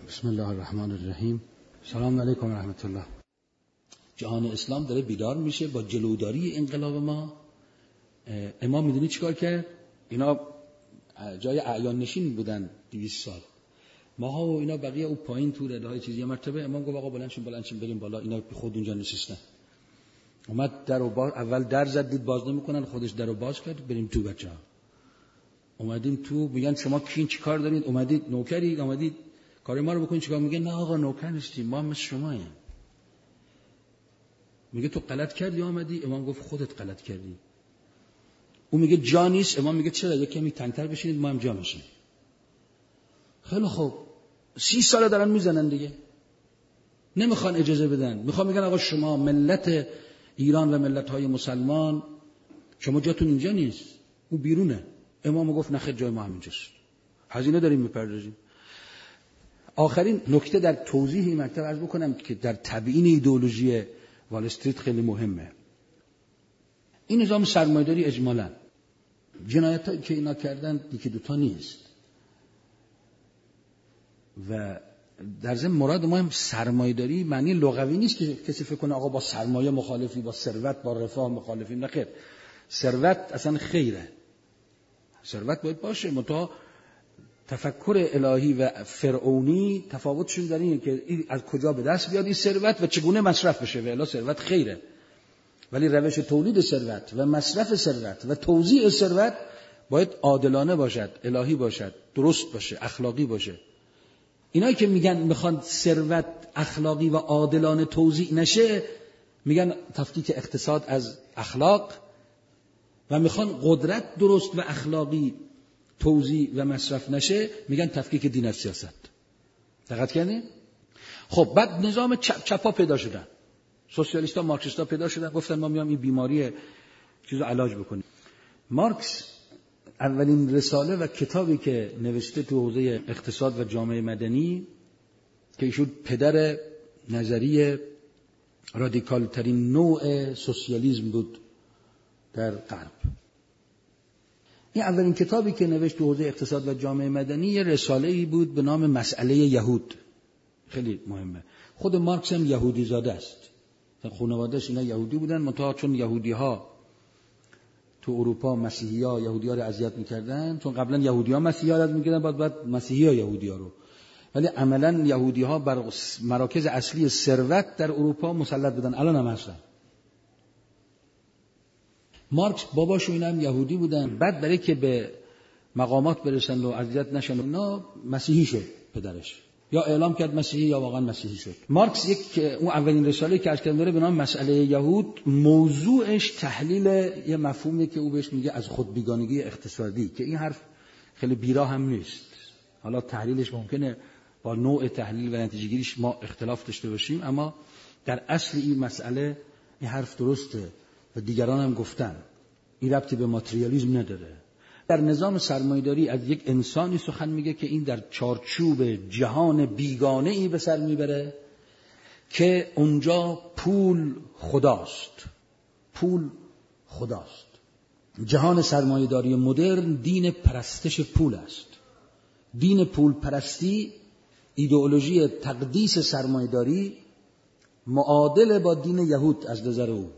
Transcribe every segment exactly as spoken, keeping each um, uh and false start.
بسم الله الرحمن الرحیم. سلام علیکم و رحمت الله. جهان اسلام داره بیدار میشه با جلوداری انقلاب ما. امام میدونی چیکار کرد؟ اینا جای اعیان نشین بودن دویست سال. ماها و اینا بقیه او پایین تو رده های چیزی. مرتبه امام گفت آقا بلند شین بلند شین بریم بالا. اینا خود اونجا نشستن. اومد درو باز، اول در زد دید باز نمیکنن، خودش درو باز کرد بریم تو بچه‌ها. اومدیم تو، میگن شما کین چیکار دارید؟ اومدید نوکری، اومدید کار ما رو بکنید چیکار؟ میگه نه آقا نوکر نیستیم، ما مثل شماییم. میگه تو غلط کردی اومدی؟ امام گفت خودت غلط کردی. اون میگه جا نیست، امام میگه چرا؟ یک کمی تنگ‌تر بشینید ما هم جا میشیم. خیلی خوب، سی ساله دارن میزنن دیگه، نمیخوان اجازه بدن. میخوان میگن آقا شما ملت ایران و ملت‌های مسلمان شما جاتون اینجا نیست، اون بیرونه. امام گفت نه خیر، جای ما همینجاست. هزینه داریم میپردازیم. آخرین نکته در توضیح این مطلب عرض بکنم که در تبیین ایدئولوژی وال استریت خیلی مهمه. این نظام سرمایه‌داری اجمالاً جنایتایی که اینا کردن یکی دوتا نیست و در ضمن مراد ما هم سرمایه‌داری معنی لغوی نیست که کسی فکر کنه آقا با سرمایه مخالفی، با ثروت با رفاه مخالفی. نه خیر، ثروت اصلا خیره، ثروت باید باشه، منتها تفکر الهی و فرعونی تفاوتشون در اینه که این از کجا به دست بیاد این ثروت و چگونه مصرف بشه. و الا ثروت خیره، ولی روش تولید ثروت و مصرف ثروت و توزیع ثروت باید عادلانه باشد، الهی باشد، درست باشه، اخلاقی باشه. اینایی که میگن میخوان ثروت اخلاقی و عادلانه توزیع نشه، میگن تفکیک اقتصاد از اخلاق، و میخوان قدرت درست و اخلاقی توزیع و مصرف نشه، میگن تفکیک دین از سیاست. دقت کردین؟ خب بعد نظام چپ چپا پیدا شدن، سوسیالیستا مارکسیستا پیدا شدن، گفتن ما میام این بیماری چیزو علاج بکنیم. مارکس اولین رساله و کتابی که نوشته تو حوزه اقتصاد و جامعه مدنی که ایشون پدر نظریه رادیکال ترین نوع سوسیالیسم بود در غرب. این اولین کتابی که نوشت تو حوزه اقتصاد و جامعه مدنی یه رساله‌ای بود به نام مسئله یهود. خیلی مهمه. خود مارکس هم یهودی زاده است. خانواده‌اش اینا یهودی بودن، منتها چون یهودی‌ها تو اروپا مسیحی‌ها یهودی‌ها رو اذیت می‌کردن، چون قبلا یهودی‌ها مسیحی‌ها رو اذیت می‌کردن، بعد بعد مسیحی‌ها یهودی‌ها رو، ولی عملاً یهودی‌ها بر مراکز اصلی ثروت در اروپا مسلط بودن، الان هم هستن. مارکس باباش و اینا هم یهودی بودن، بعد برای که به مقامات برسن و اذیت نشن اینا مسیحی شد پدرش، یا اعلام کرد مسیحی یا واقعا مسیحی شد. مارکس یک اون اولین رساله که اشکال داره به نام مسئله یهود، موضوعش تحلیل یه مفهومی که او بهش میگه از خودبیگانگی اقتصادی، که این حرف خیلی بیراه هم نیست. حالا تحلیلش ممکنه با نوع تحلیل و نتیجه گیریش ما اختلاف داشته باشیم، اما در اصل این مسئله این حرف درسته و دیگران هم گفتن. این ربطی به ماتریالیسم نداره. در نظام سرمایه‌داری از یک انسانی سخن میگه که این در چارچوب جهان بیگانه ای به سر میبره که اونجا پول خداست. پول خداست. جهان سرمایه‌داری مدرن دین پرستش پول است. دین پول پرستی، ایدئولوژی تقدیس سرمایه‌داری معادل با دین یهود از نظر او.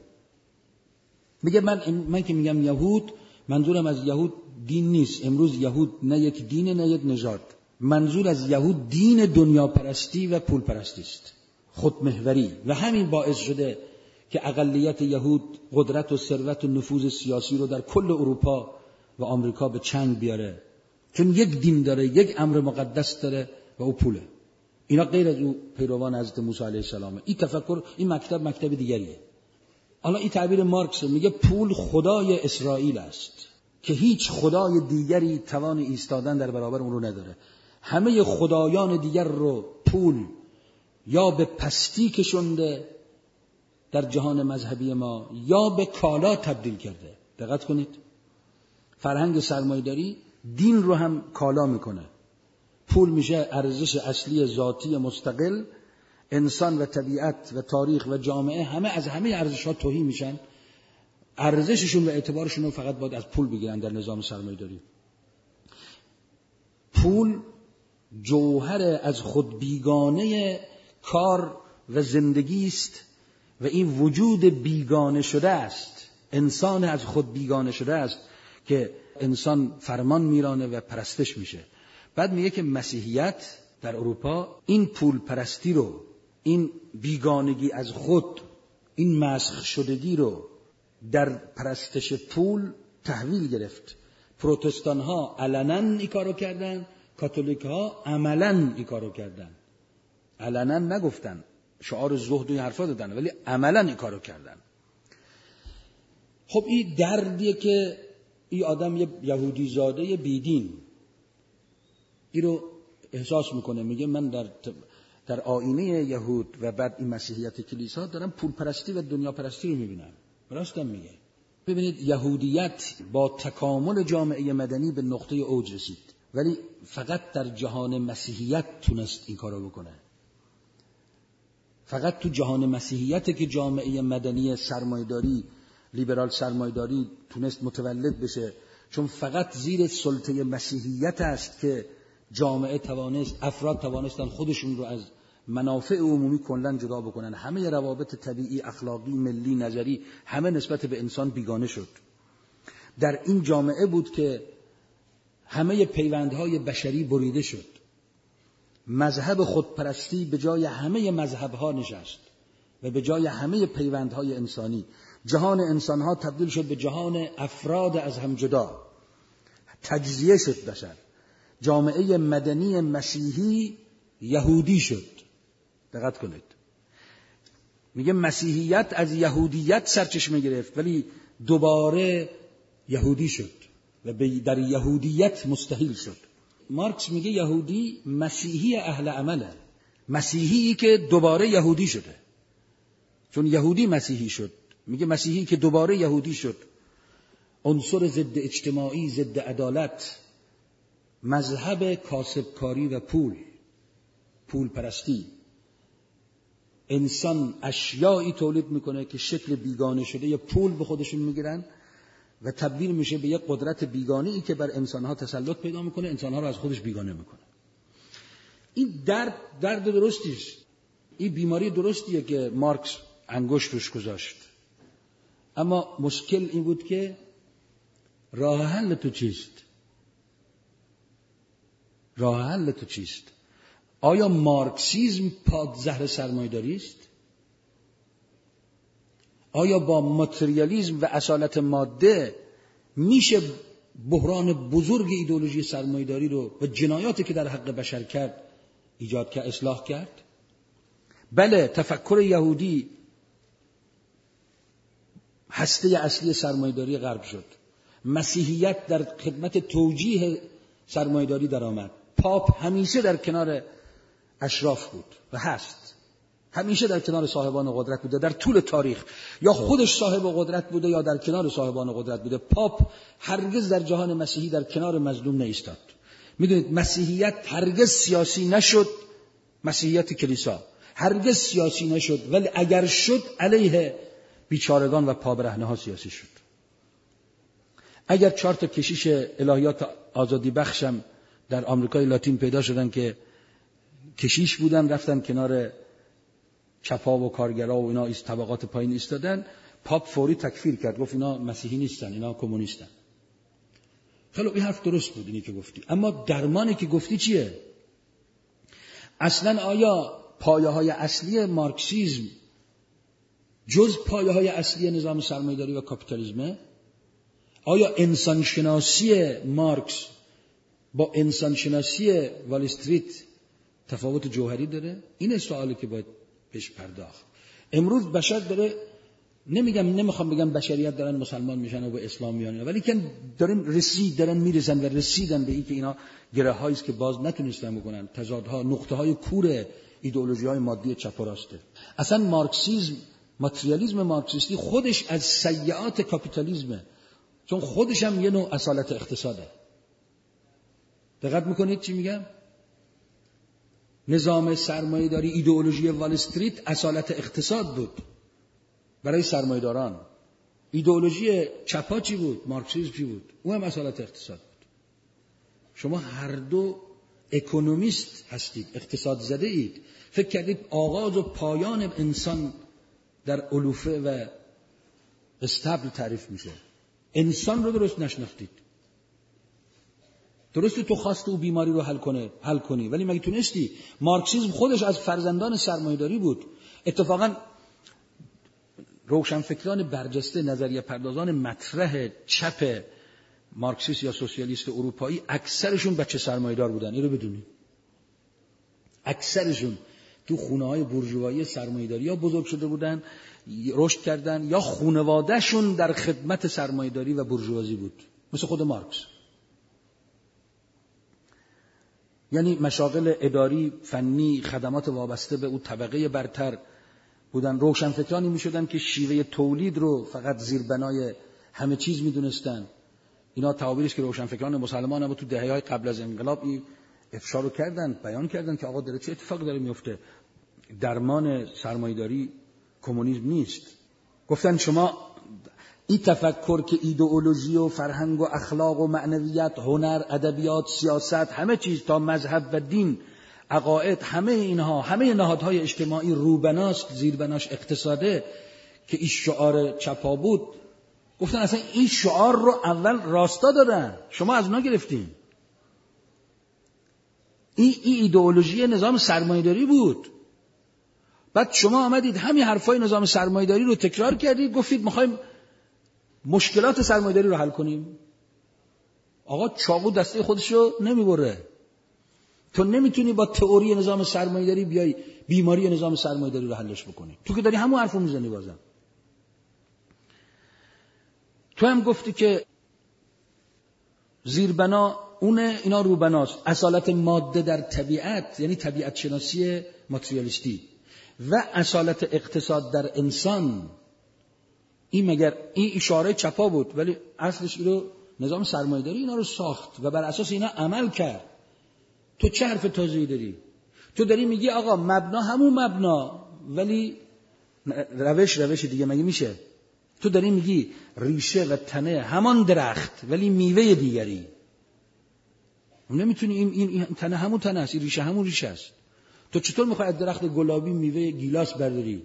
میگه من من که میگم یهود، منظورم از یهود دین نیست. امروز یهود نه یک دینه نه یک نژاد. منظور از یهود دین دنیا پرستی و پول پرستی است، خودمحوری. و همین باعث شده که اقلیت یهود قدرت و ثروت و نفوذ سیاسی رو در کل اروپا و آمریکا به چنگ بیاره، چون یک دین داره، یک امر مقدس داره و او پوله. اینا غیر از او پیروان حضرت موسی علیه السلام. این تفکر، این مکتب مکتب دیگریه. حالا این تعبیر مارکس میگه پول خدای اسرائیل است که هیچ خدای دیگری توان ایستادن در برابر اون رو نداره. همه خدایان دیگر رو پول یا به پستی کشونده در جهان مذهبی ما یا به کالا تبدیل کرده. دقت کنید، فرهنگ سرمایه‌داری دین رو هم کالا میکنه. پول میشه ارزش اصلی ذاتی مستقل. انسان و طبیعت و تاریخ و جامعه همه از همه ارزش‌ها تهی میشن. ارزششون و اعتبارشون رو فقط باید از پول بگیرن در نظام سرمایه‌داری. پول جوهر از خود بیگانه کار و زندگی است و این وجود بیگانه شده است، انسان از خود بیگانه شده است که انسان فرمان میرانه و پرستش میشه. بعد میگه که مسیحیت در اروپا این پول پرستی رو، این بیگانگی از خود، این مسخ شدگی رو در پرستش پول تحویل گرفت. پروتستان ها علنا این کارو کردن، کاتولیک ها عملا این کارو کردن. علنا نگفتن، شعار زهد و این حرفا دادن، ولی عملا این کارو کردن. خب این دردیه که این آدم یه یهودی زاده بیدین این رو احساس میکنه. میگه من در در آینه یهود و بعد این مسیحیت کلیسا دارم پول پرستی و دنیا پرستی رو میبینم. راستم میگه. ببینید یهودیت با تکامل جامعه مدنی به نقطه اوج رسید، ولی فقط در جهان مسیحیت تونست این کارو بکنه. فقط تو جهان مسیحیت که جامعه مدنی سرمایه‌داری، لیبرال سرمایه‌داری تونست متولد بشه، چون فقط زیر سلطه مسیحیت است که جامعه توانست، افراد توانستن خودشون رو از منافع عمومی کلاً جدا بکنن. همه روابط طبیعی، اخلاقی، ملی، نظری همه نسبت به انسان بیگانه شد. در این جامعه بود که همه پیوندهای بشری بریده شد. مذهب خودپرستی به جای همه مذهبها نشست و به جای همه پیوندهای انسانی جهان انسانها تبدیل شد به جهان افراد از هم جدا. تجزیه شد بشر. جامعه مدنی مسیحی یهودی شد. دقت کنید. میگه مسیحیت از یهودیت سرچشمه گرفت ولی دوباره یهودی شد و در یهودیت مستحیل شد. مارکس میگه یهودی مسیحی اهل عمله، مسیحی که دوباره یهودی شده، چون یهودی مسیحی شد. میگه مسیحی که دوباره یهودی شد، عنصر ضد اجتماعی، ضد عدالت، مذهب کاسبکاری و پول، پول پرستی. انسان اشیایی تولید میکنه که شکل بیگانه شده یه پول به خودشون میگیرن و تبدیل میشه به یک قدرت بیگانه‌ای که بر انسانها تسلط پیدا میکنه، انسانها رو از خودش بیگانه میکنه. این درد درد درستیه. این بیماری درستیه که مارکس انگشت روش گذاشت. اما مشکل این بود که راه حل تو چیست؟ راه حل تو چیست؟ آیا مارکسیسم پادزهر سرمایه‌داری است؟ آیا با ماتریالیسم و اصالت ماده میشه بحران بزرگ ایدئولوژی سرمایه‌داری رو و جنایاتی که در حق بشر کرد ایجاد کرد، اصلاح کرد؟ بله، تفکر یهودی هسته اصلی سرمایه‌داری غرب شد. مسیحیت در خدمت توجیه سرمایه‌داری درآمد. پاپ همیشه در کنار اشراف بود و هست. همیشه در کنار صاحبان قدرت بوده در طول تاریخ. یا خودش صاحب قدرت بوده یا در کنار صاحبان قدرت بوده. پاپ هرگز در جهان مسیحی در کنار مظلوم نایستاد. میدونید مسیحیت هرگز سیاسی نشد. مسیحیت کلیسا هرگز سیاسی نشد، ولی اگر شد علیه بیچارگان و پابرهنه ها سیاسی شد. اگر چهار تا کشیش الهیات آزادی بخشم در آمریکای لاتین پیدا شدن که کشیش بودن، رفتن کنار چپا و کارگرا و اینا از طبقات پایین ایستادن، پاپ فوری تکفیر کرد، گفت اینا مسیحی نیستن، اینا کمونیستن. خیلی این حرف درست بود اینی که گفتی، اما درمانی که گفتی چیه؟ اصلا آیا پایه های اصلی مارکسیسم جز پایه های اصلی نظام سرمایه‌داری و کاپیتالیسمه؟ آیا انسانشناسی مارکس با انسانشناسی وال استریت تفاوت جوهری داره؟ این سوالی که باید بهش پرداخت. امروز بشر داره، نمیگم نمیخوام بگم بشریت دارن مسلمان میشن و به اسلام میان، ولی که دارن رسید دارن میرسن و رسیدن به این که اینا گره هایی است که باز نتونستن بکنن، تضادها، نقطه های کور ایدئولوژی های مادی چپ و راسته. اصلا مارکسیسم، ماتریالیسم مارکسیستی خودش از سیئات کاپیتالیسمه، چون خودش هم یه نوع اصالت اقتصاده. دقت میکنید چی میگم؟ نظام سرمایه داری، ایدئولوژی وال استریت اصالت اقتصاد بود برای سرمایه‌داران. ایدئولوژی چپا چی بود؟ مارکسیسم چی بود؟ اون هم اصالت اقتصاد بود. شما هر دو اکونومیست هستید، اقتصاد زده اید، فکر کردید آغاز و پایان انسان در علوفه و استبل تعریف میشه. انسان رو درست نشناختید. درسته تو خواست او بیماری رو حل کنه، حل کنی، ولی مگه تونستی؟ مارکسیسم خودش از فرزندان سرمایه‌داری بود. اتفاقا روشنفکران برجسته، نظریه پردازان مطرح چپ مارکسیست یا سوسیالیست اروپایی اکثرشون بچه سرمایه‌دار بودن. این رو بدونید. اکثرشون تو خونه‌های بورژوایی سرمایه‌داری یا بزرگ شده بودن، رشد کردن، یا خانواده‌شون در خدمت سرمایه‌داری و بورژوازی بود، مثل خود مارکس. یعنی مشاغل اداری، فنی، خدمات وابسته به اون طبقه برتر بودن. روشنفکرانی میشدن که شیوه تولید رو فقط زیربنای همه چیز میدونستن. اینا تعابیرش که روشنفکران مسلمان هم تو دهه‌های قبل از انقلاب این افشا رو کردن، بیان کردن که آقا داره چه اتفاقی داره میفته. درمان سرمایه‌داری کمونیسم نیست. گفتن شما این تفکر که ایدئولوژی و فرهنگ و اخلاق و معنویت، هنر، ادبیات، سیاست، همه چیز تا مذهب و دین، عقاید، همه اینها، همه نهادهای اجتماعی روبناست، زیربناش اقتصاده، که این شعار چپا بود. گفتن اصلا این شعار رو اول راستا دادن، شما از اونا گرفتین. این ای ایدئولوژی نظام سرمایه‌داری بود. بعد شما آمدید همین حرفای نظام سرمایه‌داری رو تکرار کردید، گفتید می‌خوایم مشکلات سرمایه‌داری رو حل کنیم. آقا چاقو دسته خودشو نمیبره. تو نمیتونی با تئوری نظام سرمایه‌داری بیای بیماری نظام سرمایه‌داری رو حلش بکنی. تو که داری همون حرفو میزنی. بازم تو هم گفتی که زیربنا اونه، اینا روبناست. اصالت ماده در طبیعت یعنی طبیعت شناسی ماتریالیستی و اصالت اقتصاد در انسان. این مگر این اشاره چپا بود، ولی اصلش اینو نظام سرمایه‌داری اینا رو ساخت و بر اساس اینا عمل کرد. تو چه حرف تازه‌ای داری؟ تو داری میگی آقا مبنا همون مبنا ولی روش روش دیگه. مگه میشه؟ تو داری میگی ریشه و تنه همان درخت ولی میوه دیگری. نمیتونی این, این, این تنه همون تنه است، این ریشه همون ریشه است. تو چطور میخوای از درخت گلابی میوه گیلاس برداری؟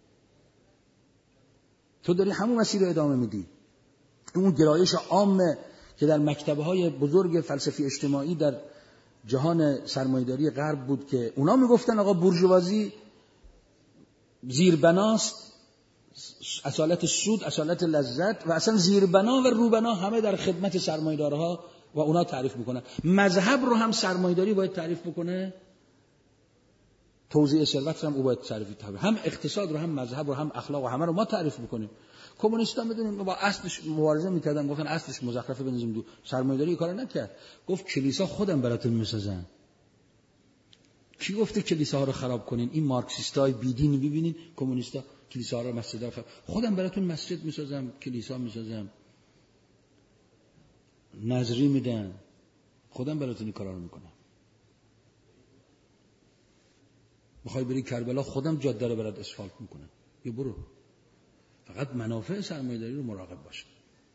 تو داری همون مسیر رو ادامه میدی. اون گرایش عامه که در مکتب‌های بزرگ فلسفی اجتماعی در جهان سرمایه‌داری غرب بود که اونا میگفتن آقا بورژوازی زیربناست، اصالت سود، اصالت لذت، و اصلا زیربنا و روبنا همه در خدمت سرمایه‌دارها و اونا تعریف میکنن. مذهب رو هم سرمایه‌داری باید تعریف بکنه، توزیع ثروت هم او باید تعریف کنه. هم اقتصاد رو هم مذهب رو هم اخلاق و همه رو ما تعریف میکنیم. کمونیست‌ها بدونیم با اصلش مبارزه میکردن، گفتن اصلش مزخرفه بنزیم دو. سرمایه‌داری کار نکرد. گفت کلیسا خودم براتون میسازن. کی گفته کلیساها رو خراب کنین؟ این مارکسیستای بیدین ببینین، کمونیستا کلیساها رو مسجدها خراب. خودم براتون مسجد میسازم، کلیسا میسازم، نظری میدن، خودم براتون این کارا رو میکنم. میخوای بری کربلا، خودم جاده رو برات اسفالت میکنم. یه برو. فقط منافع سرمایه‌داری رو مراقب باش.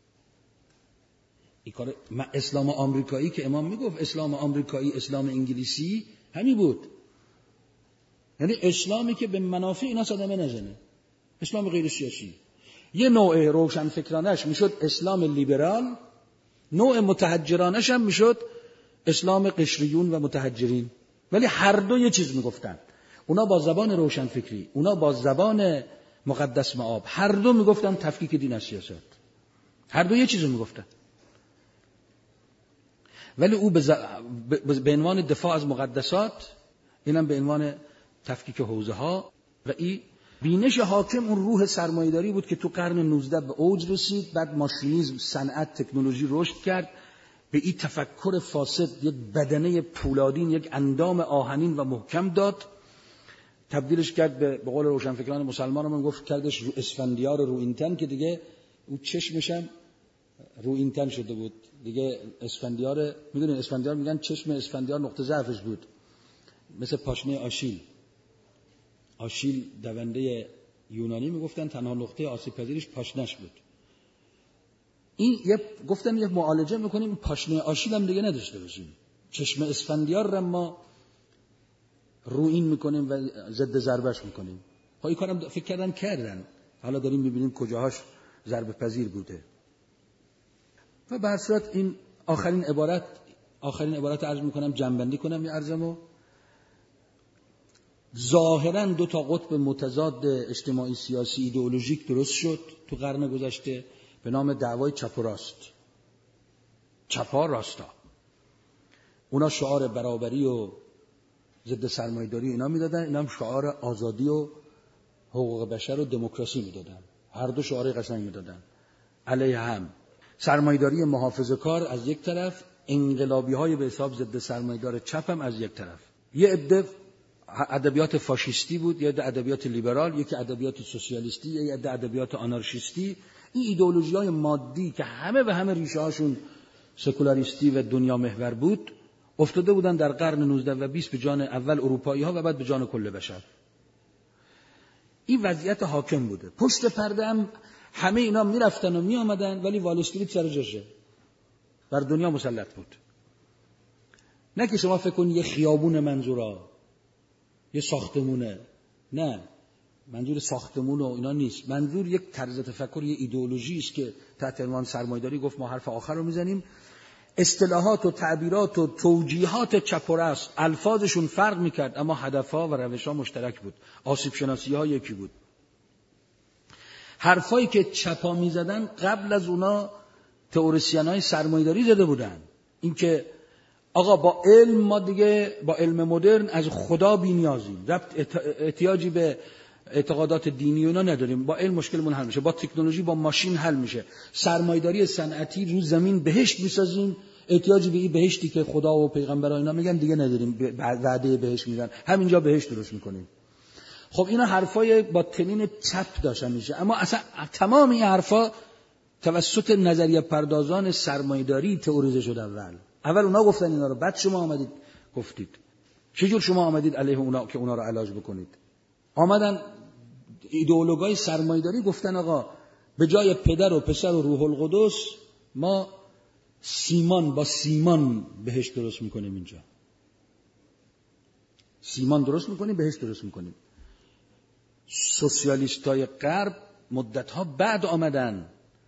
این کار اسلام آمریکایی که امام میگفت اسلام آمریکایی، اسلام انگلیسی همین بود. یعنی اسلامی که به منافع اینا صدمه نزنه. اسلام غیر سیاسی. یه نوع روشنفکرانش میشد اسلام لیبرال، نوع متحجرانش هم میشد اسلام قشریون و متحجرین. ولی هر دو یه چیز میگفتن. اونا با زبان روشنفکری، اونا با زبان مقدس مآب، هر دو میگفتن تفکیک دین از سیاست. هر دو یه چیزو میگفتن. ولی او به, ز... به عنوان دفاع از مقدسات، اینم به عنوان تفکیک حوزه ها. و این بینش حاکم اون روح سرمایه‌داری بود که تو قرن نوزدهم به اوج رسید. بعد ماشینیسم، صنعت، تکنولوژی رشد کرد. به این تفکر فاسد یک بدنه پولادین، یک اندام آهنین و محکم داد. تبدیلش کرد به به قول روشنفکران مسلمان من گفت کردش رو اسفندیار رو اینتن، که دیگه او چشمش هم رو اینتن شده بود دیگه. اسفندیار، میدونین اسفندیار میگن چشم اسفندیار نقطه ضعفش بود، مثل پاشنه آشیل. آشیل دونده یونانی میگفتن تنها نقطه آسیب پذیرش پاشنش بود. این یه گفتن یه معالجه میکنیم پاشنه آشیل هم دیگه نداشته باشیم. چشم اسفندیار را ما رویین میکنیم و ضد ضربش میکنیم. خب این کارم فکر کردن کردن، حالا داریم میبینیم کجاهاش ضربه پذیر بوده. و به هر صورت این آخرین عبارت آخرین عبارت عرض میکنم، جنبندی کنم یه عرضمو. ظاهراً دو تا قطب متضاد اجتماعی سیاسی ایدئولوژیک درست شد تو قرن گذشته به نام دعوای چپ و راست. چپا راستا، اونا شعار برابری و ضد سرمایه‌داری اینا میدادن، اینا هم شعار آزادی و حقوق بشر و دموکراسی میدادن. هر دو شعار قشنگ میدادن علیه هم. سرمایه‌داری محافظه‌کار از یک طرف، انقلابی‌های به حساب ضد سرمایه‌دار چپ هم از یک طرف. یه عده ادبیات فاشیستی بود، یه عده ادبیات لیبرال، یکی ادبیات سوسیالیستی، یه عده ادبیات آنارشیستی. این ایدئولوژی‌های مادی که همه و همه ریشه‌هاشون سکولاریستی و دنیا محور بود، افتاده بودن در قرن نوزدهم و بیست به جان اول اروپایی‌ها و بعد به جان کل بشر. این وضعیت حاکم بوده. پشت پرده هم همه اینا میرفتن و میآمدن، ولی وال استریت سر جاشه بر دنیا مسلط بود. نه که شما فکر کنید یه خیابون منظورا، یه ساختمونه. نه، منظور ساختمون و اینا نیست. منظور یک طرز تفکر، یه ایدئولوژی است که تحت عنوان سرمایه‌داری گفت ما حرف آخر رو میزنیم. اصطلاحات و تعبیرات و توجیهات چپ و راست الفاظشون فرق میکرد، اما هدفها و روشها مشترک بود. آسیب شناسی ها یکی بود. حرفایی که چپا میزدن قبل از اونا تئوریسین های سرمایه‌داری زده بودن. این که آقا با علم ما دیگه با علم مدرن از خدا بی‌نیازیم، ربط احتیاجی به اعتقادات دینی اونا نداریم، با علم مشکلمون حل میشه، با تکنولوژی با ماشین حل میشه. سرمایه‌داری صنعتی رو زمین بهشت میسازیم، احتیاجی به این بهشتی که خدا و پیغمبرا اینا میگن دیگه نداریم، وعده بهشت میدن، همینجا بهشت درست میکنیم. خب اینا حرفای با تنین چپ داشتن میشه، اما اصلا تمام این حرفا توسط نظریه پردازان سرمایه‌داری تئوریزه شد. اول اول اونا گفتن اینا رو، بعد شما آمدید گفتید. چجور شما آمدید علیه اونا که اونا رو علاج بکنید؟ آمدن ایدئولوژای سرمایه‌داری گفتن آقا به جای پدر و پسر و روح القدس ما سیمان با سیمان بهشت درست میکنیم. اینجا سیمان درست میکنیم، بهشت درست میکنیم. سوسیالیستای غرب مدتها بعد آمدن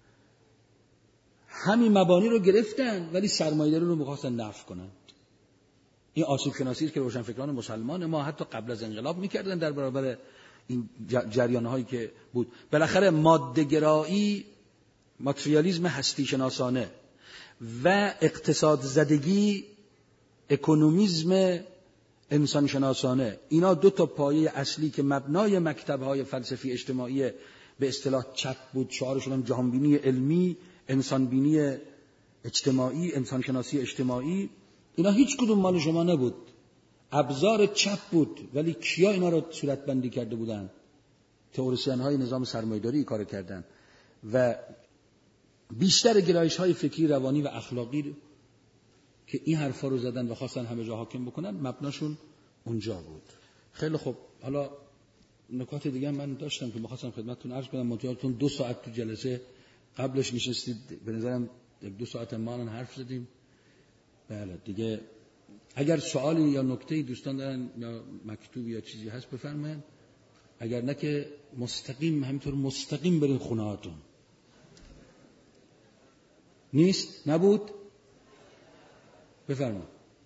همین مبانی رو گرفتن، ولی سرمایه‌داری رو می‌خواستن نفی کنن. این آسیب شناسی است که روشنفکران مسلمان ما حتی قبل از انقلاب می‌کردن در برابر این جریان‌هایی که بود. بالاخره ماده‌گرایی، ماتریالیسم هستی شناسانه و اقتصاد زدگی، اکونومیسم انسان شناسانه، اینا دو تا پایه اصلی که مبنای مکتب‌های فلسفی اجتماعی به اصطلاح چپ بود. شعارشون هم جهانبینی علمی، انسانبینی اجتماعی، انسانشناسی اجتماعی. اینا هیچ کدوم مال شما نبود، ابزار چپ بود. ولی کیا اینا رو صورت بندی کرده بودن؟ تئوریسین های نظام سرمایه‌داری کار کردن و بیشتر گرایش های فکری، روانی و اخلاقی که این حرفا رو زدن و خواستن همه جا حاکم بکنن، مبناشون اونجا بود. خیلی خوب، حالا نکات دیگه من داشتم که می‌خواستم خدمتتون عرض کنم. منتهیاتون دو ساعت تو جلسه قبلش نشستید، به نظرم یک دو ساعت ما الان حرف زدیم. بله دیگه، اگر سوالی یا نکته‌ای دوستان دارن یا مکتوب یا چیزی هست بفرمایید، اگر نه که مستقیم همینطور مستقیم برین خونه‌هاتون. نیست؟ نبود؟ بفرمایید.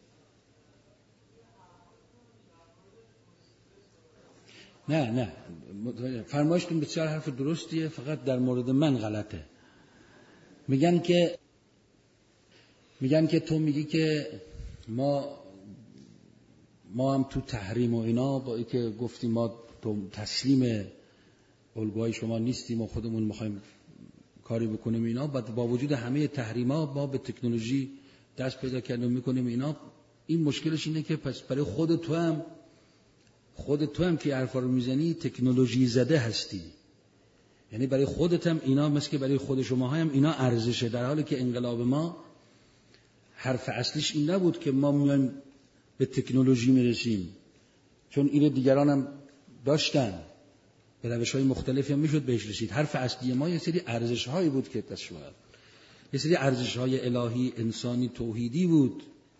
نه نه فرمایشتون بسیار حرف درستیه، فقط در مورد من غلطه. میگن که میگن که تو میگی که ما ما هم تو تحریم و اینا با اینکه گفتیم ما تو تسلیم الگوهای شما نیستیم و خودمون میخوایم کاری بکنیم اینا، بعد با وجود همه تحریما ما به تکنولوژی دست پیدا کردیم میکنیم اینا. این مشکلش اینه که پس برای خود تو هم خود تو هم که حرفا رو میزنی تکنولوژی زده هستی، یعنی برای خودت هم اینا مثل که برای خود شما هم اینا ارزشه، در حالی که انقلاب ما حرف اصلیش این نبود که ما میایم به تکنولوژی میرسیم، چون این دیگران هم داشتن، به روش‌های مختلفی هم میشد بهش رسید. حرف اصلی ما یه سری ارزش‌هایی بود که تشویق، یه سری ارزش‌های الهی، انسانی، توحیدی بود.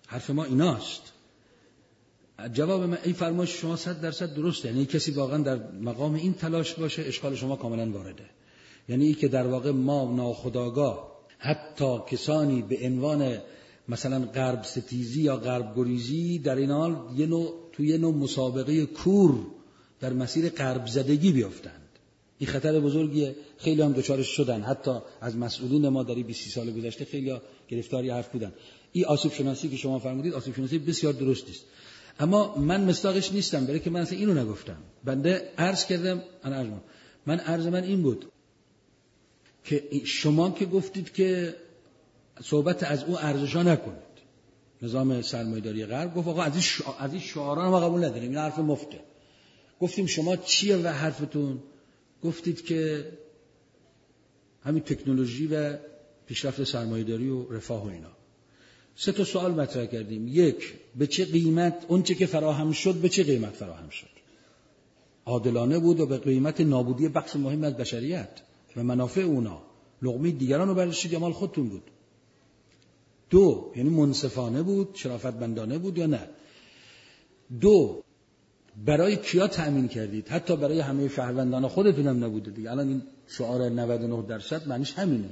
حرف ما ایناست. جواب من این فرمایش شما صد درصد درسته. یعنی کسی واقعا در مقام این تلاش باشه، اشکال شما کاملا وارده. یعنی این که در واقع ما ناخودآگاه حتی کسانی به عنوان مثلا غرب ستیزی یا غرب گریزی در این حال یه نوع توی یه نوع مسابقه کور در مسیر غرب زدگی بیافتند. این خطر بزرگیه. خیلی هم دوچارش شدن، حتی از مسئولین ما در این بیست سال گذشته خیلی ها گرفتاری حرف بودن. این آسیب شناسی که شما فرمودید آسیب شناسی بسیار درستی است، اما من مصداقش نیستم، برای که من اصلا اینو نگفتم. بنده عرض کردم، انا عرض من من عرض من این بود که شما که گفتید که صحبت از او ارزشا نکنید، نظام سرمایه‌داری غرب گفت آقا از این شع... از این شعارا ما قبول نداریم، این حرف مفته. گفتیم شما چیه و حرفتون؟ گفتید که همین تکنولوژی و پیشرفت سرمایه‌داری و رفاه و اینا. سه تا سوال مطرح کردیم. یک، به چه قیمت اون چه که فراهم شد به چه قیمت فراهم شد؟ عادلانه بود و به قیمت نابودی بخش مهم از بشریت و منافع اونا. لقمه دیگران رو برداشتید یا مال خودتون بود؟ دو، یعنی منصفانه بود، شرافتمندانه بود یا نه؟ دو، برای کیا تأمین کردید؟ حتی برای همه شهروندان خودتون هم نبوده دیگه. الان این شعار نود و نه درصد معنیش همینه.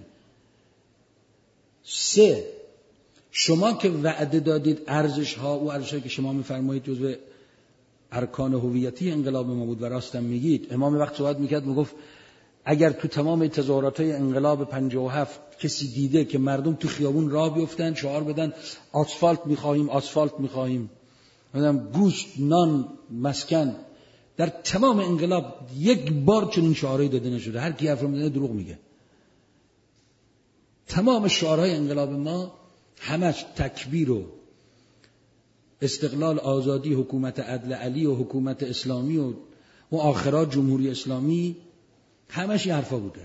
سه، شما که وعده دادید ارزش ها او ارزش‌هایی که شما می‌فرمایید جزو ارکان هویتی انقلاب ما بود و راستم میگید. امام وقت صحبت میکرد میگفت اگر تو تمام تظاهرات‌های انقلاب پنجاه و هفت کسی دیده که مردم تو خیابون راه بیفتن شعار بدن آسفالت می‌خواهیم آسفالت می‌خواهیم، مثلا گوشت، نان، مسکن، در تمام انقلاب یک بار چنین شعارهایی داده نشده. هر کی حرف رو میزنه دروغ میگه. تمام شعارهای انقلاب ما همش تکبیر و استقلال، آزادی، حکومت عدل علی و حکومت اسلامی و و آخرات جمهوری اسلامی، همش این حرفا بوده.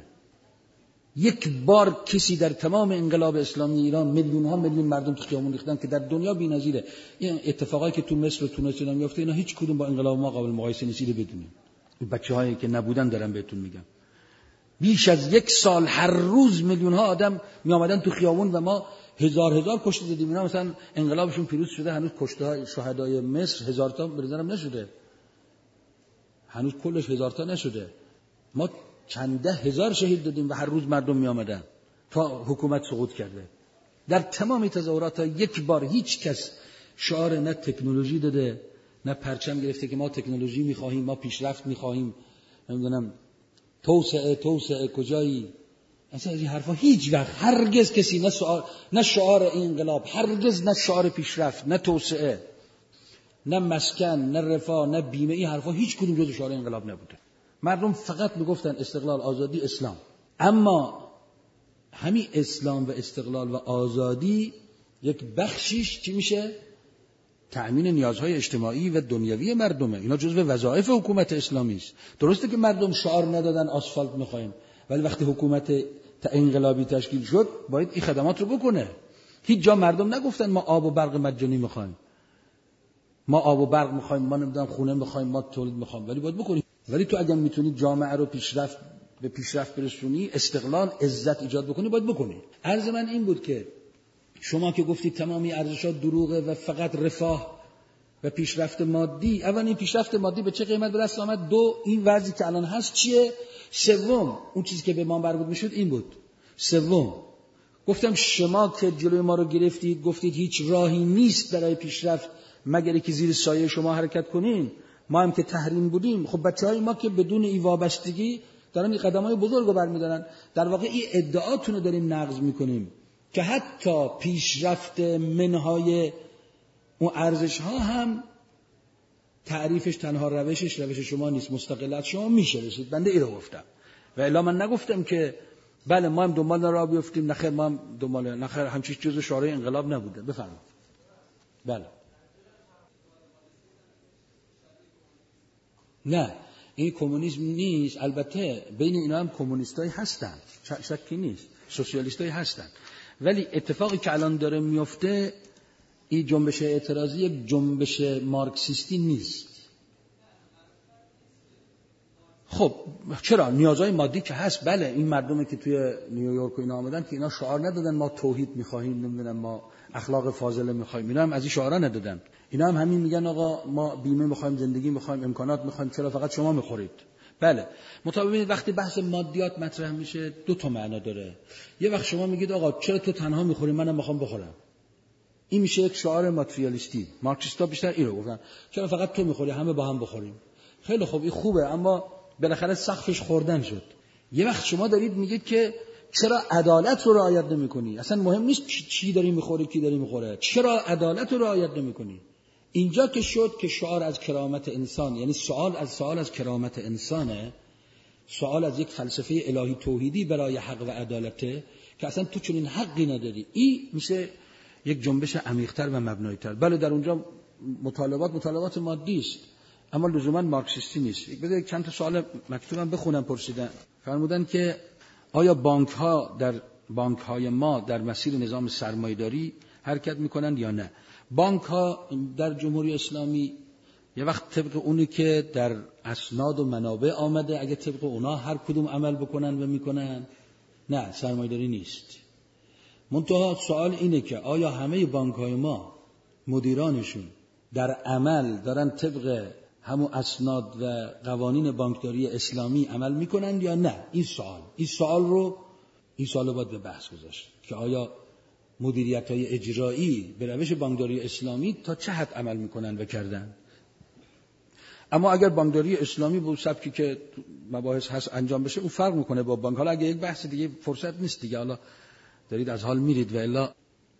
یک بار کسی در تمام انقلاب اسلامی ایران میلیون ها میلیون مردم تو خیابون ریختن که در دنیا بی‌نظیره. این اتفاقایی که تو مصر و تونس اینا میفته اینا هیچ کدوم با انقلاب ما قابل مقایسه نیست. رو بدونید. بچه‌هایی که نبودن دارم بهتون میگم. بیش از یک سال هر روز میلیون ها آدم می آمدن تو خیابون و ما هزار هزار کشته دیدیم. اینا مثلا انقلابشون پیروز شده، هنوز کشته های شهدای مصر هزار تا برزنم نشده، هنوز کلش هزار تا نشده. ما چند ده هزار شهید دادیم و هر روز مردم می آمدن تا حکومت سقوط کرده. در تمام تظاهرات ها یک بار هیچ کس شعار نه تکنولوژی داده نه پرچم گرفته که ما تکنولوژی می خواهیم، ما پیشرفت می خواهیم، نمیدونم توسعه توسعه کجایی. اصلا این حرفا هیچ وقت هرگز کسی نه شعار نه شعار انقلاب، هرگز نه شعار پیشرفت، نه توسعه، نه مسکن، نه رفاه، نه بیمه، این حرفا هیچ کدوم جزو شعار انقلاب نبوده. مردم فقط میگفتن استقلال، آزادی، اسلام. اما همین اسلام و استقلال و آزادی یک بخشیش چی میشه؟ تأمین نیازهای اجتماعی و دنیوی مردمه. اینا جزو وظایف حکومت اسلامی است. درسته که مردم شعار ندادن آسفالت میخوایم، ولی وقتی حکومت انقلابی تشکیل شد باید این خدمات رو بکنه. هیچ جا مردم نگفتن ما آب و برق مجانی میخوایم، ما آب و برق میخوایم، ما نمیدونم خونه میخوایم، ما تولید میخوایم، ولی باید بکنیم. ولی تو اگر میتونی جامعه رو پیشرفت به پیشرفت برسونی، استقلال، عزت ایجاد بکنی، باید بکنی. عرض من این بود که شما که گفتید تمامی ارزشات دروغه و فقط رفاه و پیشرفت مادی، اول این پیشرفت مادی به چه قیمت به دست آمد؟ دو، این وضعی که الان هست چیه؟ سوم، اون چیزی که به ما مربوط میشد این بود. سوم، گفتم شما که جلوی ما رو گرفتید، گفتید هیچ راهی نیست برای پیشرفت مگر که زیر سایه شما حرکت کنین. ما هم که تحریم بودیم. خب بچهای ما که بدون این وابستگی دارن این قدمای بزرگ رو برمی‌دارن. در واقع این ادعاتون رو داریم نقض میکنیم که حتی پیشرفت منهای اون ارزش ها هم تعریفش تنها روشش روش شما نیست، مستقلت شما میشه رسید. بنده این رو گفتم و الا من نگفتم که بله ما هم دنبال راه بیفتیم، نخیر ما هم دنبال، نخیر همچین جزء شورای انقلاب نبوده. بفرمایید. بله. نه این کمونیسم نیست. البته بین اینا هم کمونیستایی هستن، شکی نیست، سوسیالیستایی هستن، ولی اتفاقی که الان داره میفته این جنبش اعتراضی یک جنبش مارکسیستی نیست. خب چرا نیازهای مادی که هست، بله این مردمی که توی نیویورک و اینا آمدن که اینا شعار ندادن ما توحید می‌خوایم، نمیدونم ما اخلاق فاضله می‌خوایم، اینا هم از این شعارا ندادن. اینا هم همین میگن آقا ما بیمه می‌خوایم، زندگی می‌خوایم، امکانات می‌خوایم، چرا فقط شما می‌خورید. بله مطابق وقتی بحث مادیات مطرح میشه دو تا معنا داره. یه وقت شما میگید آقا چرا تو تنها می‌خوری، منم می‌خوام بخورم. این میشه یک شعار ماتریالیستی. مارکسیستا بیشتر اینو گفتن، چرا فقط تو می‌خوری، همه با هم بخوریم. خیلی خوب این خوبه، اما بالاخره سقفش خوردن شد. یه وقت شما دارید میگید که چرا عدالت رو رعایت نمی‌کنی؟ اصلا مهم نیست چی داری می‌خوری، کی داری می‌خوره، چرا عدالت رو رعایت نمی‌کنی؟ اینجا که شد که شعار از کرامت انسان، یعنی سوال از سوال از کرامت انسانه، سوال از یک فلسفه الهی توحیدی برای حق و عدالته که اصلا تو چنین حقی نداری. این میشه یک جنبش عمیق‌تر و مبنایی‌تر. بله در اونجا مطالبات مطالبات مادی است، اما لزوما مارکسیستی نیست. بذارید چند تا سوال مکتوبم بخونم. پرسیدن فرمودن که آیا بانک ها در بانک های ما در مسیر نظام سرمایه‌داری حرکت میکنند یا نه؟ بانک ها در جمهوری اسلامی یه وقت طبق اونی که در اسناد و منابع آمده، اگه طبق اونا هر کدوم عمل بکنن و میکنن، نه سرمایه‌داری نیست. منتها سوال اینه که آیا همه بانک های ما مدیرانشون در عمل دارن طبق همون اسناد و قوانین بانکداری اسلامی عمل میکنن یا نه؟ این سوال این سوال رو این سوال رو باید به بحث گذاشت که آیا مدیریت‌های اجرایی به روش بانکداری اسلامی تا چه حد عمل میکنن و کردن. اما اگر بانکداری اسلامی به سبکی که مباحث هست انجام بشه، اون فرق میکنه با بانک. حالا اگه یک بحث دیگه فرصت نیست دیگه، حالا دارید از حال میرید، و الا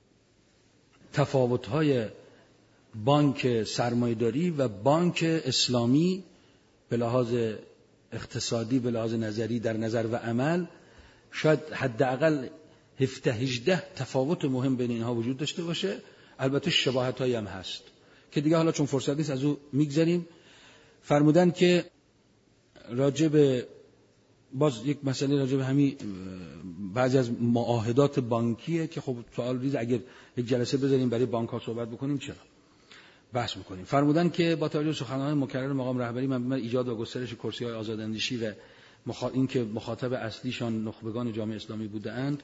تفاوت‌های بانک سرمایه‌داری و بانک اسلامی به لحاظ اقتصادی، به لحاظ نظری در نظر و عمل شاید حداقل هفده هجده تفاوت مهم بین اینها وجود داشته باشه. البته شباهت‌هایی هم هست که دیگه حالا چون فرصت نیست از او میگذریم. فرمودن که راجع به باز یک مسئله راجع به همین بعضی از معاهدات بانکیه که خب سوال ریز اگر یک جلسه بذاریم برای بانک‌ها صحبت بکنیم چرا بحث میکنیم. فرمودن که با توجه به سخنان مکرر مقام رهبری من ایجاد و گسترش کرسی‌های آزاداندیشی و مخا... این که مخاطب اصلیشان نخبگان جامعه اسلامی بودند،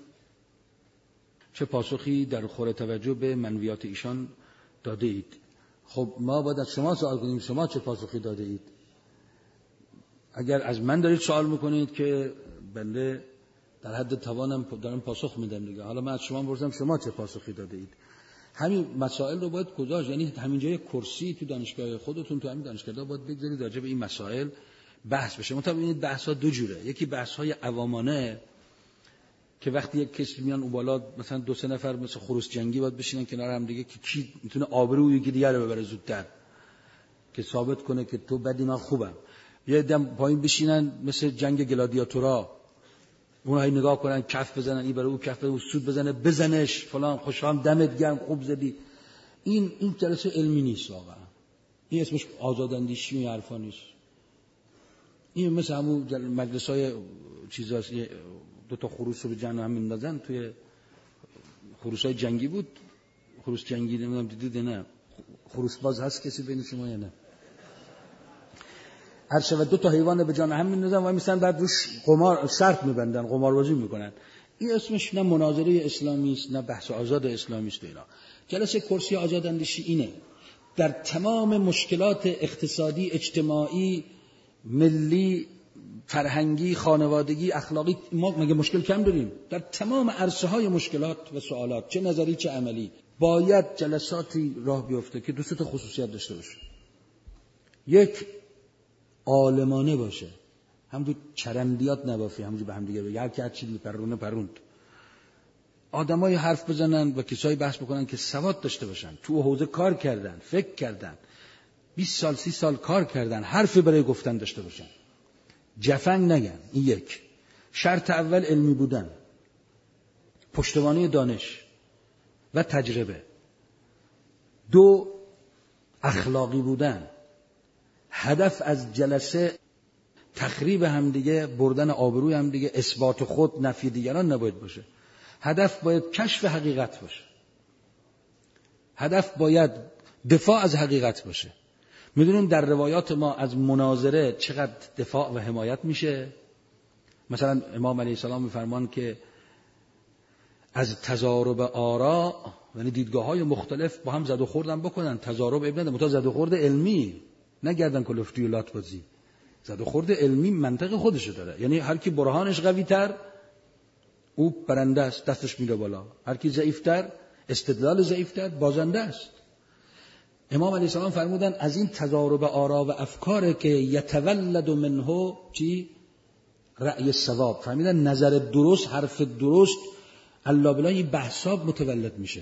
چه پاسخی در خور توجه به منویات ایشان داده اید؟ خب ما باید از شما سوال کنیم شما چه پاسخی داده اید. اگر از من دارید سوال میکنید که بنده در حد توانم دارم پاسخ میدم دیگه. حالا من از شما پرسیدم شما چه پاسخی داده اید. همین مسائل رو باید گذاشت، یعنی همین جای کرسی تو دانشگاه خودتون تو همین دانشگاه باید بگذارید راجع به این مسائل بحث بشه. مثلا ببینید بحث ها دو جوره. یکی بحث های عوامانه که وقتی یک کسی میان اون بالا مثلا دو سه نفر مثل خروس جنگی باید بشینن کنار هم دیگه که کی میتونه آبروی یکی دیگه رو ببره زودتر، که ثابت کنه که تو بدی من خوبم. یه دم پایین بشینن مثل جنگ گلادیاتورا، اونها هی نگاه کنن کف بزنن، این برای او کف بزنه، سود بزنه بزنش فلان، خوشحال دمت گرم خوب زدی. این این جلسه علمی نیست واقعا. این اسمش آزاداندیشی و حرفا نیست. این مثل همون مجلس‌های چیزاست، دو تا خروس رو به جنگ هم میندازن. توی خروس‌های جنگی بود، خروس جنگی نمیدونم دیدید نه، خروس باز هست کسی بین شما یا نه؟ هر شب دو تا حیوان به جان هم میندازن و میسن بعد روش قمار شرط میبندن، قماربازی میکنن. این اسمش نه مناظره اسلامی است نه بحث آزاد اسلامی است. اینا جلسه کرسی آزاداندیشی اینه در تمام مشکلات اقتصادی، اجتماعی، ملی، فرهنگی، خانوادگی، اخلاقی، ما مگه مشکل کم داریم؟ در تمام عرصه های مشکلات و سوالات چه نظری چه عملی باید جلساتی راه بیفته که دو سه تا خصوصیت داشته باشه. یک، عالمانه باشه، همون چرندیات نبافی، همونجوری به هم دیگه بگه هر کی هر چی میپرونه پروند. آدمای حرف بزنن و کسایی بحث بکنن که سواد داشته باشن، تو حوزه کار کردن، فکر کردن، بیست سال سی سال کار کردن، حرفی برای گفتن داشته باشن، جفنگ نگن. این یک. شرط اول علمی بودن، پشتوانه دانش و تجربه. دو، اخلاقی بودن. هدف از جلسه تخریب همدیگه، بردن آبروی همدیگه، اثبات خود، نفی دیگران نباید باشه. هدف باید کشف حقیقت باشه. هدف باید دفاع از حقیقت باشه. میدونیم در روایات ما از مناظره چقدر دفاع و حمایت میشه. مثلا امام علیه السلام میفرمان که از تضارب آرا، یعنی دیدگاه‌های مختلف با هم زد و خوردن بکنن. تضارب ابن ده متا زد و خورد علمی، نگردن کلفتی و لات بازی. زد و خورد علمی منطق خودشو داره، یعنی هر کی برهانش قوی‌تر او برنده است، دستش میره بالا. هر کی ضعیف‌تر، استدلال ضعیف‌تر، بازنده است. امام علیه السلام فرمودن از این تضارب آرا و افکار که یتولد منه چی؟ رأی الصواب. فرمودن نظر درست، حرف درست الله بلای بحثاب متولد میشه.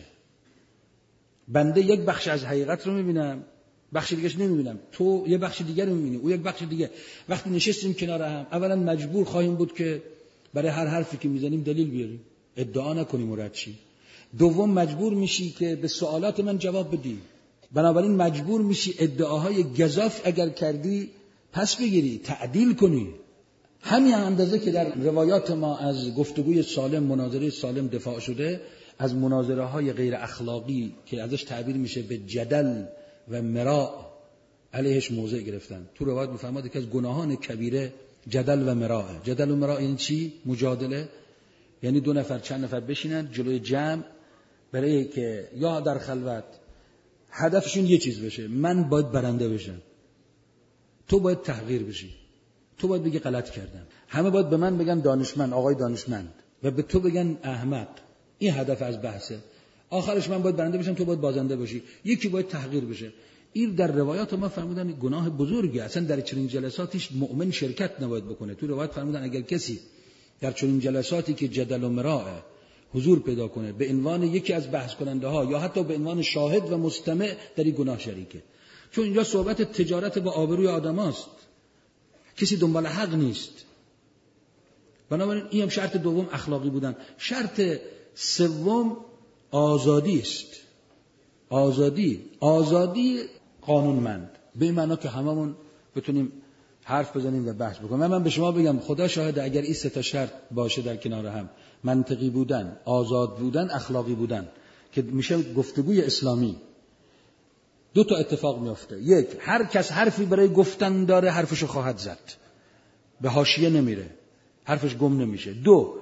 بنده یک بخش از حقیقت رو میبینم، بخش دیگهش نمیبینم، تو یه بخش دیگر رو میبینی، او یک بخش دیگه. وقتی نشستیم کنار هم، اولا مجبور خواهیم بود که برای هر حرفی که میزنیم دلیل بیاریم، ادعا نکنیم و رد شیم. دوم مجبور میشی که به سوالات من جواب بدی، بنابراین مجبور میشی ادعاهای گزاف اگر کردی پس بگیری، تعدیل کنی. همین اندازه که در روایات ما از گفتگوی سالم، مناظره سالم دفاع شده، از مناظره های غیر اخلاقی که ازش تعبیر میشه به جدل و مراء علیهش موضع گرفتن. تو روایت میفرماده که از گناهان کبیره جدل و مراء. جدل و مراء این چی؟ مجادله، یعنی دو نفر چند نفر بشینن جلوی جمع برای که یا در خلوت هدفشون یه چیز بشه، من باید برنده بشم، تو باید تحقیر بشی، تو باید بگی غلط کردم، همه باید به من بگن دانشمند، آقای دانشمند، و به تو بگن احمق. این هدف از بحثه. آخرش من باید برنده بشم، تو باید بازنده باشی، یکی باید تحقیر بشه. این در روایات ما فرمودن گناه بزرگه، اصلا در چنین جلساتیش مؤمن شرکت نباید بکنه. تو روایت فرمودن اگر کسی در چنین جلساتی که جدل و مراء حضور پیدا کنه به عنوان یکی از بحث کننده ها یا حتی به عنوان شاهد و مستمع، در این گناه شریکه. چون اینجا صحبت تجارت با آبروی آدماست، کسی دنبال حق نیست. بنابراین این هم شرط دوم اخلاقی بودن. شرط سوم آزادی است. آزادی آزادی قانونمند، به این معنا که هممون بتونیم حرف بزنیم و بحث بکنیم. من, من به شما بگم خدا شاهد، اگر این سه تا شرط باشه در کنار هم، منطقی بودن، آزاد بودن، اخلاقی بودن، که میشه گفتگوی اسلامی، دو تا اتفاق میفته. یک، هر کس حرفی برای گفتن داره حرفشو خواهد زد، به حاشیه نمیره، حرفش گم نمیشه. دو،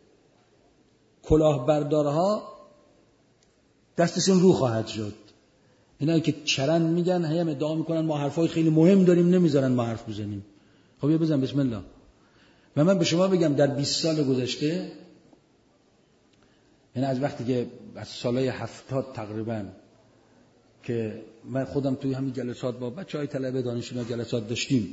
کلاهبردارها دستشون رو خواهد شد. اینا که چرند میگن، هم ادعا میکنن ما حرفای خیلی مهم داریم، نمیذارن ما حرف بزنیم. خب یا بزن بسم الله. و من به شما بگم در بیست سال گذشته، یعنی از وقتی که از سالهای هفتاد تقریبا که من خودم توی همین جلسات با بچهای طلبه دانشجو جلسات داشتیم،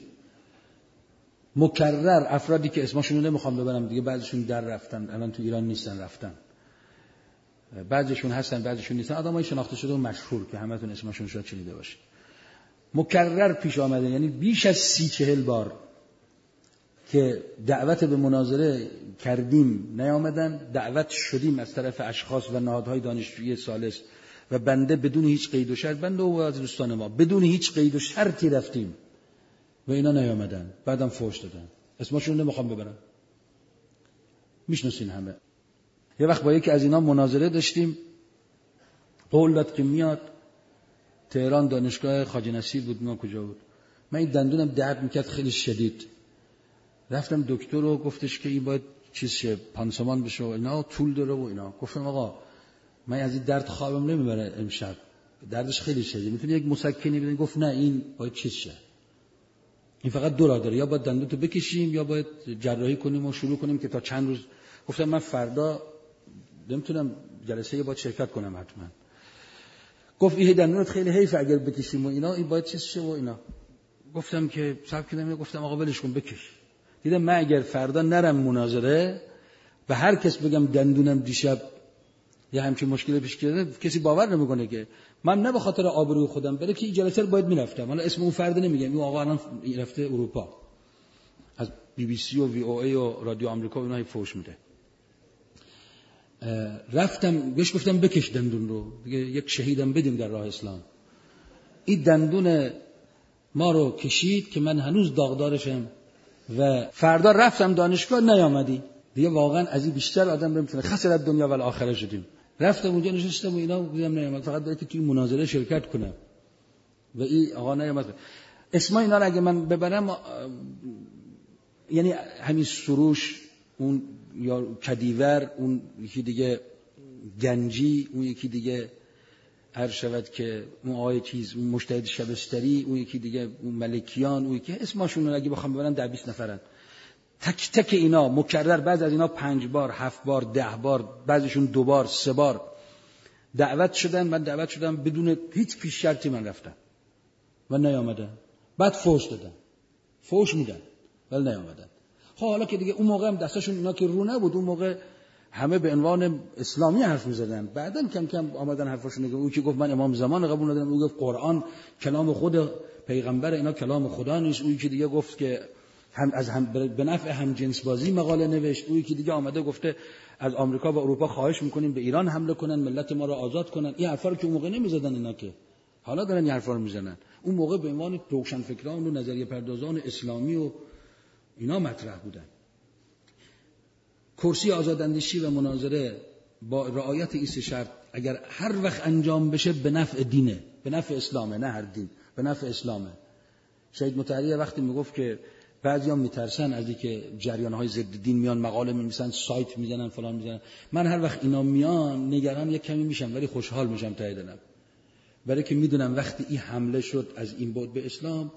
مکرر افرادی که اسمشون رو نمیخوام ببرم دیگه، بعضیشون در رفتن، الان تو ایران نیستن، رفتن، بعضیشون هستن بعضیشون نیستن، آدمای شناخته شده و مشهور که همتون اسمشون شاید شنیده باشید، مکرر پیش آمده، یعنی بیش از سی چهل بار که دعوت به مناظره کردیم نیامدن، دعوت شدیم از طرف اشخاص و نهادهای دانشجویی ثالث و بنده بدون هیچ قید و شرط، بنده و از دوستان ما بدون هیچ قید و شرطی رفتیم و اینا نیامدن، بعدم فوش دادن، اسمشون نمیخوام ببرم، میشناسین همه. یه وقت با یکی از اینا مناظره داشتیم، قول داد که میاد تهران، دانشگاه خواجه نصیر بود، ما کجا بود، من این دندونم درد میکرد خیلی شدید، رفتم دکتر رو، گفتش که این باید چیز شه، پانسمان بشه و اینا، طول داره و اینا. گفتم آقا من از این درد خوابم نمیبره امشب، دردش خیلی شدید، میتونی یک مسکنی بدین؟ گفت نه این باید چیز شه، این فقط دو راه داره، یا باید دندونتو بکشیم یا باید جراحی کنیم و شروع کنیم که تا چند روز. گفتم من فردا نمیتونم جلسه باید شرکت کنم حتما. گفت این دندونت خیلی حیفه اگر بکشیم و اینا، این باید چیز شه و اینا. گفتم که صبر کنم، گفتم آقا ولش کن بکش. دیدم من اگر فردا نرم مناظره و هر کس بگم دندونم دیشب یه همچین مشکلی پیش کرده، کسی باور نمیکنه که من نه به خاطر آبروی خودم بره که این جلسه رو باید میرفتم. حالا اسم اون فرد نمیگم، این آقا الان رفته اروپا، از بی بی سی و وی او ای و رادیو آمریکا اونها فوش میده. رفتم بهش گفتم بکش دندون رو دیگه، یک شهیدم بدیم در راه اسلام. این دندون ما رو کشید که من هنوز داغدارشم و فردا رفتم دانشگاه نیامدی دیگه، واقعا از این بیشتر آدم نمیتونه، خسرت دنیا و آخره شدیم. رفتم اونجا نشستم و اینا، بودم نیامد فقط برای که توی مناظره شرکت کنم. و این آقا نیامد. اسم اینا رو اگه من ببرم، یعنی همین سروش، اون یا کدیور، اون یکی دیگه گنجی، اون یکی دیگه هر شود که اون آقای چیز، اون مجتهد شبستری، اون یکی دیگه اون ملکیان، اون یکی اسمشون رو اگه بخوام ببرم ده بیست نفرن. تک تک اینا مکرر، بعض از اینا پنج بار، هفت بار، ده بار، بعضیشون دو بار، سه بار دعوت شدن. من دعوت شدم بدون هیچ پیش شرطی من رفتم و نیامدن. بعد فوش دادن، فوش میدن ولی نیامدن. خب حالا که دیگه اون موقع هم دستشون اینا که رو نبود، اون موقع همه به عنوان اسلامی حرف میزدن. بعدن کم کم آمدن حرفاشون نگه. اون که گفت من امام زمان قبول ندارم، اون گفت قرآن کلام خود پیغمبر، اینا کلام خدا نیست. اون که دیگه گفت که هم از هم به نفع هم جنس بازی مقاله نوشت. اون که دیگه آمده گفته از آمریکا و اروپا خواهش میکنیم به ایران حمله کنن، ملت ما رو آزاد کنن. این حرفا رو که اون موقع نمیزدن اینا، که حالا دارن این حرفا رو میزنن. اون موقع به عنوان روشنفکران و نظریه پردازان اسلامی و اینا مطرح بودن. کرسی آزاداندیشی و مناظره با رعایت این سه شرط اگر هر وقت انجام بشه به نفع دینه، به نفع اسلامه، نه هر دین، به نفع اسلامه. شهید مطهری وقتی میگفت که بعضیا میترسن از اینکه جریان‌های ضد دین میان مقاله می‌نویسن، سایت میزنن، فلان میزنن. من هر وقت اینا میان نگران یک کمی میشم ولی خوشحال میشم ته دلم، برای که میدونم وقتی این حمله شد از این بعد به اسلام،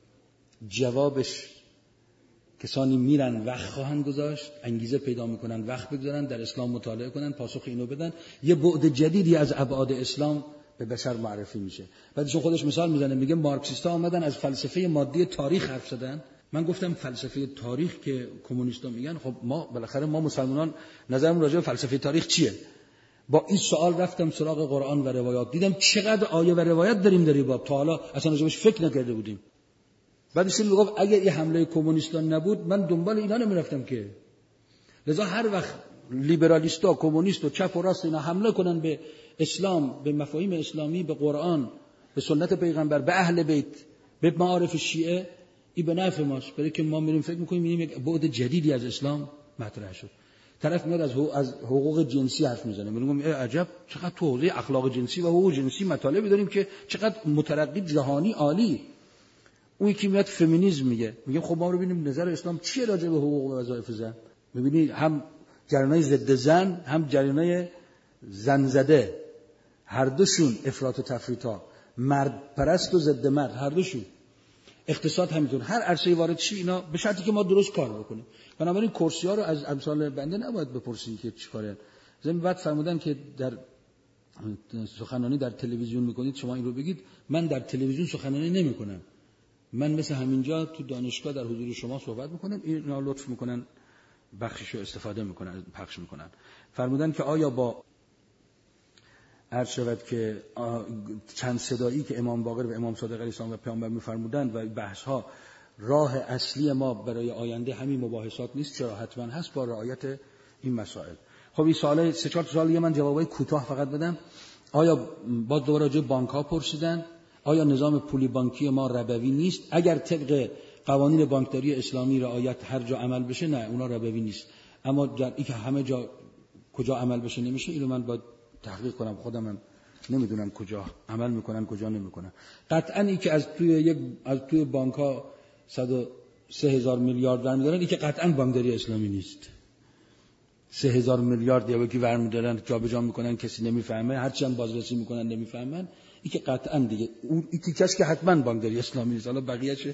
جوابش کسانی میرن وقت خواهند گذاشت، انگیزه پیدا میکنن وقت بگذارن، در اسلام مطالعه کنن، پاسخ اینو بدن. یه بعد جدیدی از ابعاد اسلام به بشر معرفی میشه. بعدش خودش مثال میزنه، میگه مارکسیستا آمدن از فلسفه مادی تاریخ حرف زدن. من گفتم فلسفه تاریخ که کمونیستا میگن، خب ما بالاخره ما مسلمانان نظرمون راجع به فلسفه تاریخ چیه؟ با این سوال رفتم سراغ قرآن و روایات، دیدم چقدر آیه و روایت داریم در این باب، تا حالا اصلا راجعش فکر نکرده بودیم. بعدش میگفت اگه این حمله کمونیستان نبود من دنبال اینا نمیرفتم که. لذا هر وقت لیبرالیستا، کمونیست و چپ و راست اینا حمله کنن به اسلام، به مفاهیم اسلامی، به قرآن، به سنت پیغمبر، به اهل بیت، به معارف شیعه، این به نفع ماست، برای که ما میریم فکر میکنیم این یک بعد جدیدی از اسلام مطرح شد. طرف میاد از از حقوق جنسی حرف میزنه، میگم ای عجب چقدر تو حوزه اخلاق جنسی و حقوق جنسی مطالبی داریم که چقدر مترقی، جهانی، عالی. اون یکی میاد فمینیسم میگه، میگم خب ما رو ببینیم نظر اسلام چیه راجع به حقوق و وظایف زن. میبینی هم جریانای ضد زن، هم جریانای زن زده، هر دوشون افراط و تفریطا، مرد پرست و ضد مرد، هر دوشون. اقتصاد همینطور، هر عرصه‌ای وارد شی اینا، به شرطی که ما درست کار بکنیم. بنابراین کرسی‌ها رو از امثال بنده نباید بپرسید که چیکاره. زمین بعد فرمودن که در سخنرانی در تلویزیون میکنید، شما این رو بگید من در تلویزیون سخنرانی نمیکنم، من مثل همینجا تو دانشگاه در حضور شما صحبت میکنم، اینا لطف میکنن بخششو استفاده میکنن، پخش میکنن. فرمودن که آیا با عرض شود که چند صدایی که امام باقر و امام صادق علیه السلام و پیامبر میفرمودند و بحث ها راه اصلی ما برای آینده همین مباحثات نیست؟ چرا حتما هست با رعایت این مسائل. خب این سوال سه چهار سال یه من جوابای کوتاه فقط بدم. آیا با دوباره راجع بانک ها پرسیدن، آیا نظام پولی بانکی ما ربوی نیست؟ اگر طبق قوانین بانکداری اسلامی رعایت هر جا عمل بشه، نه اونا ربوی نیست. اما در این که همه جا کجا عمل بشه نمیشه، اینو من باید تحقیق کنم، خودم هم نمیدونم کجا عمل میکنن کجا نمیکنن. قطعاً این که از توی یک از توی بانک ها صد و سه هزار میلیارد ور میدارن، این که قطعاً بانکداری اسلامی نیست. سه هزار میلیارد یا یکی ور میدارن جابجا میکنن، کسی نمیفهمه، هرچی هم بازرسی میکنن نمیفهمن، این که قطعاً دیگه اون این تیکش که حتما بانکداری اسلامی نیست. حالا بقیه‌اش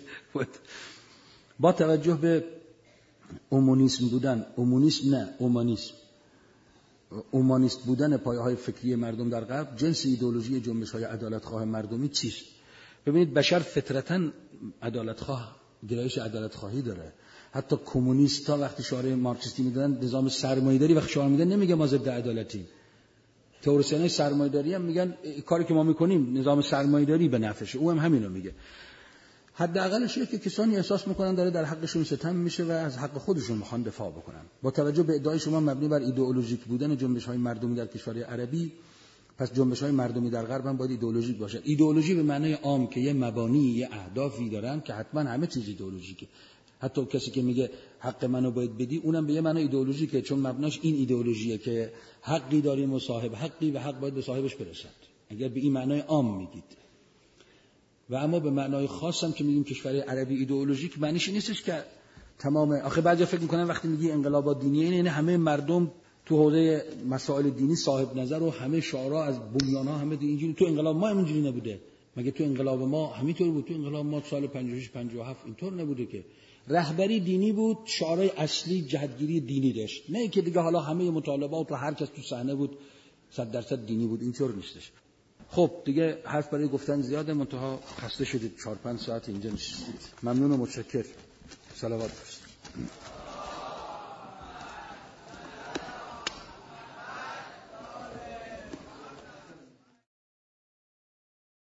با توجه به اومانیسم بودن، اومانیسم نه اومانیسم اومانیست بودن پایه‌های فکری مردم در غرب، جنس ایدئولوژی جنبش‌های عدالت‌خواه مردمی چیست؟ ببینید بشر فطرتاً عدالت‌خواه، گرایش عدالت‌خواهی داره. حتی کمونیست‌ها وقتی شعار مارکسیستی میدن، نظام سرمایه‌داری وقتی شعار میدن نمیگه ما ضد عدالتیم. تئوریسینای سرمایه‌داری هم میگن کاری که ما میکنیم نظام سرمایه‌داری به نفعشه، او هم همینو میگه. حداقلش اینه که کسانی احساس میکنن داره در حقشون ستم میشه و از حق خودشون میخوان دفاع بکنن. با توجه به ادعای شما مبنی بر ایدئولوژیک بودن جنبش‌های مردمی در کشورهای عربی، پس جنبش‌های مردمی در غرب هم باید ایدئولوژیک باشه. ایدئولوژی به معنای عام که یه مبانی، یه اهدافی دارن که حتما همه چیز ایدئولوژیکه. حتی کسی که میگه حق منو باید بدی، اونم به یه معنای ایدئولوژیکه، چون مبناش این ایدئولوژیه که حقی داریم و صاحب حقی و حق باید به صاحبش برسد. اگر به این معنای عام میگید، و اما به معنای خاص هم که میگیم کشور عربی ایدئولوژیک معنیش نیستش که تمام. آخه بعضی فکر میکنن وقتی میگی انقلابات دینی یعنی همه مردم تو حوزه مسائل دینی صاحب نظر و همه شعرا از بنیان‌ها همه اینجوری. تو انقلاب ما همینجوری نبوده. مگه تو انقلاب ما همینطور بود؟ تو انقلاب ما سال پنجاه و شش پنجاه و هفت اینطور نبوده که رهبری دینی بود، شعارهای اصلی جهتگیری دینی داشت، نه که دیگه حالا همه مطالبات و هر کس تو صحنه بود صد درصد دینی بود. اینطور نیستش. خب دیگه حرف برای گفتن زیاده، منتها خسته شدید، چهار پنج ساعت اینجا نشستید. ممنون و متشکر. صلوات بفرستید.